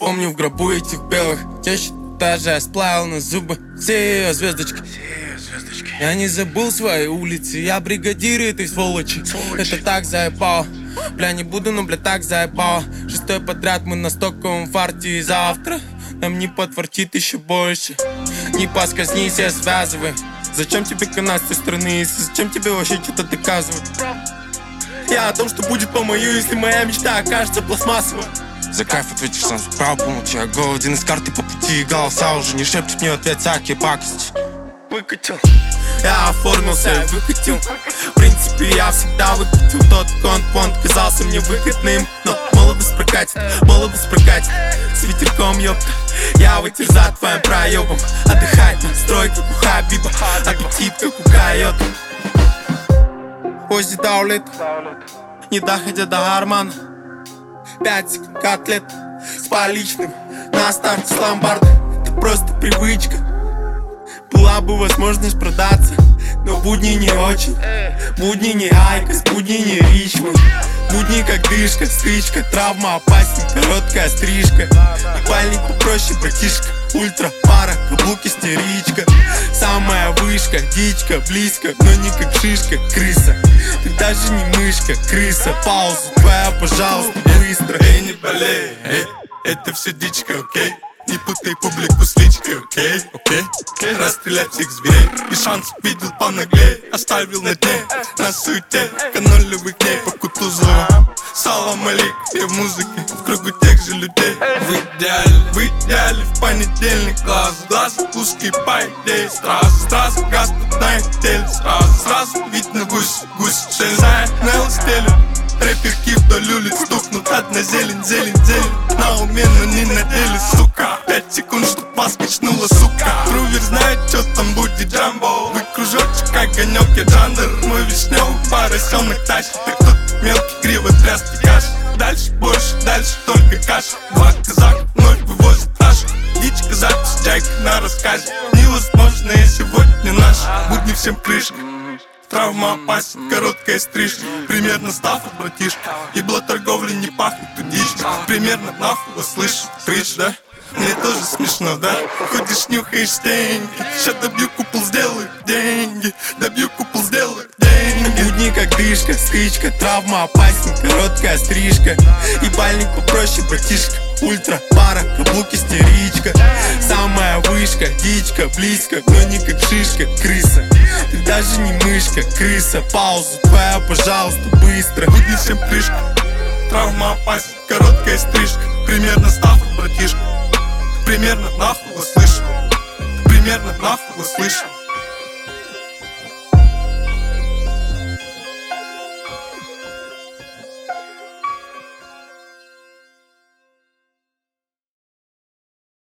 Помню в гробу этих белых тещ, даже я сплавил на зубы все ее звездочки. Я не забыл свои улицы, я бригадир этой сволочи. Это так заебало. Бля, не буду, но, бля, так заебало. 6-й подряд мы на стоковом фарте. И завтра нам не подфартит еще больше. Не поскользнись, я связывай. Зачем тебе канал с той стороны, если зачем тебе вообще что-то доказывать? Я о том, что будет по мою, если моя мечта окажется пластмассовой. За кайф ответишь сам справа, помолчи. Я голоден из карты по пути, и голоса уже не шепчет мне ответ всякие пакости. Выкатил. Я оформился и выкатил. В принципе, я всегда выкатил. Тот конт казался мне выгодным, но молодость прокатит, с ветерком, ёпта. Я вытер за твоим проебом. Отдыхать на стройке, как у Хабиба. Аппетит, как у койота. Позже даулет, не доходя до гармана. 5 секунд котлет с поличным на старте с ломбарда. Это просто привычка. Была бы возможность продаться, но будни не очень. Будни не Айкос, будни не Ричмонд. Будни как дышка, стычка, травма опаснее, короткая стрижка. И пальник попроще, братишка. Ультра, пара, каблук истеричка. Самая вышка, дичка, близко, но не как шишка, крыса. Ты даже не мышка, крыса. Пауза твоя, пожалуйста, быстро. Эй, не болей, эй, это все дичка, окей? Не путай публику с личкой, окей? Расстрелять всех зверей. И шанс видел понаглей. Оставил на дне, на суете. Канолевых дней по Кутузову. Салам алейк, я в музыке, в кругу тех же людей. В идеале, в понедельник. Глаз в глаз, узкий по идее. Сразу, газ тут на теле. Сразу видно гусь, шель знает, на стеле. Рэперки вдоль улиц стукнут, одна зелень. На уме, но не на деле, сука. 5 секунд, чтоб вас качнула, сука. Крувер знает, что там будет джамбо. Вы кружочек, огонек, я джандер. Мой вишневый поросенок тащит. Так тут мелкий, криво тряски каш. Дальше больше, дальше только каша. 2 казака вновь вывозят нашу. Дичка запись, джайка на рассказе. Невозможное сегодня наш. Будни всем крышка. Травма опасен, короткая стрижка. Примерно стафа, братишка. Ебло торговли не пахнет удичка. Примерно нахуй слышишь, крыш, да? Мне тоже смешно, да? Ходишь, нюхаешь деньги. Ща добью купол, сделаю деньги. Добью купол, сделаю деньги. Будни как дышка, стычка, травма опаснее, короткая стрижка. И бальник попроще, братишка. Ультра, пара, каблук истеричка. Самая вышка, дичка, близко, но не как шишка, крыса. Ты даже не мышка, крыса. Пауза твоя, пожалуйста, быстро. Будни всем крышка. Травма опасен, короткая стрижка. Примерно стафа, братишка. Примерно нахуй слышу. Примерно нахуй слышу.